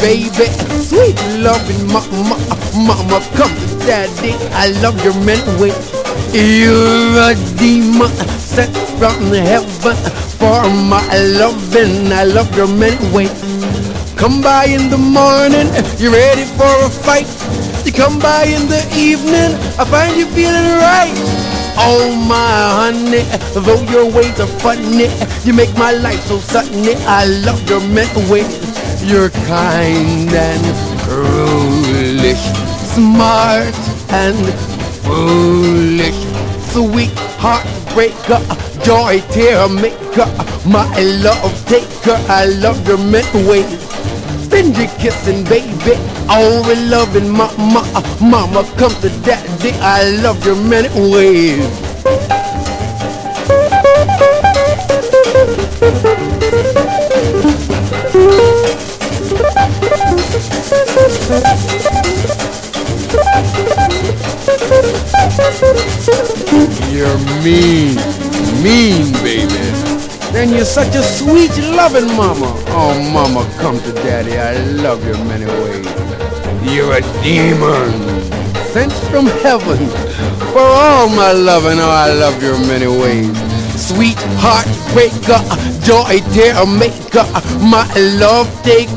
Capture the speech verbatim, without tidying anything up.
baby. Sweet loving mama, mama, come to daddy. I love your many ways. You're a demon sent from heaven for my loving. I love your many ways. Come by in the morning, you're ready for a fight. You come by in the evening, I find you feeling right. Oh my honey, though your ways are funny, you make my life so sunny. I love your many ways. You're kind and foolish, smart and foolish, sweet heartbreaker, joy tear maker, my love taker. I love your many ways. Stingy kissing baby, always loving mama, mama come to daddy. I love your many ways. You're mean, mean baby. Then you're such a sweet loving mama. Oh mama, come to daddy. I love your many ways. You're a demon sent from heaven for all my loving. Oh, I love your many ways. Sweet heartbreaker, joy tear maker, my love taker.